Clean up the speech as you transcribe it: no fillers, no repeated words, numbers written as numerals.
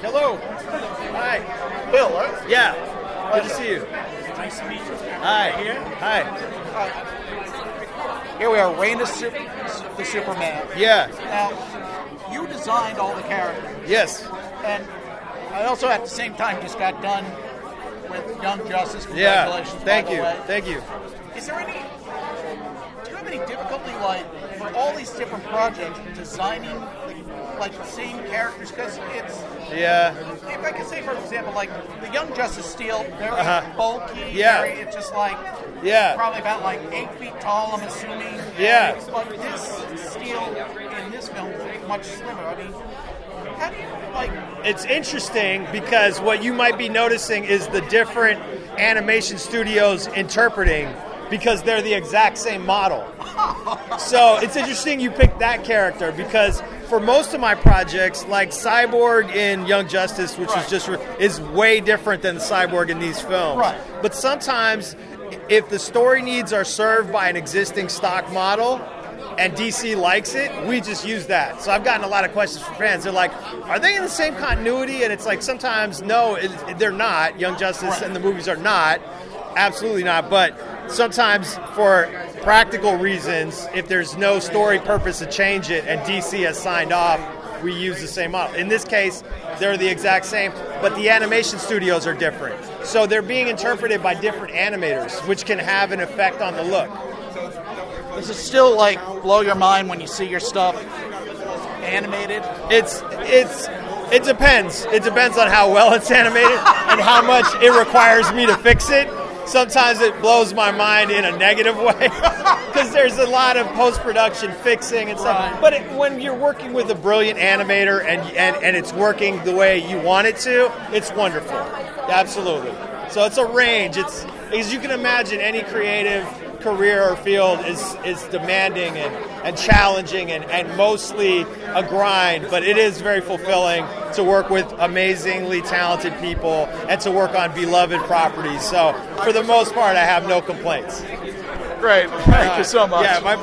Hello. Hi. Bill, right? Yeah. Good to see you. Nice to meet you. Hi. Here? Hi. Here we are, Reign of the Superman. Yeah. Now, you designed all the characters, Yes. and I also at the same time just got done with Young Justice. Yeah. Congratulations, Thank by the you. way. Thank you. Is there any? Do you have any difficulty, like, for all these different projects, designing like the same characters? Because it's, Yeah. if I could say, for example, like the Young Justice Steel, very bulky. Yeah. Very, it's just like Yeah. probably about like 8 feet tall, I'm assuming. Yeah. But this steel in this film is much slimmer. I mean, how do you like? It's interesting because what you might be noticing is the different animation studios interpreting because they're the exact same model. So it's interesting you picked that character because for most of my projects, like Cyborg in Young Justice, which is way different than the Cyborg in these films. Right. But sometimes if the story needs are served by an existing stock model, and DC likes it, we just use that. So I've gotten a lot of questions from fans. They're like, are they in the same continuity? And it's like, sometimes, no, they're not. Young Justice and the movies are not. Absolutely not. But sometimes for practical reasons, if there's no story purpose to change it and DC has signed off, we use the same model. In this case, they're the exact same, but the animation studios are different. So they're being interpreted by different animators, which can have an effect on the look. Does it still like blow your mind when you see your stuff animated? It depends. It depends on how well it's animated and how much it requires me to fix it. Sometimes it blows my mind in a negative way because there's a lot of post-production fixing and stuff. Right. But when you're working with a brilliant animator and it's working the way you want it to, it's wonderful. Absolutely. So it's a range. It's, as you can imagine, any creative career or field is demanding and challenging and mostly a grind, but it is very fulfilling to work with amazingly talented people and to work on beloved properties. So for the most part, I have no complaints. Great. Thank you so much. Yeah, my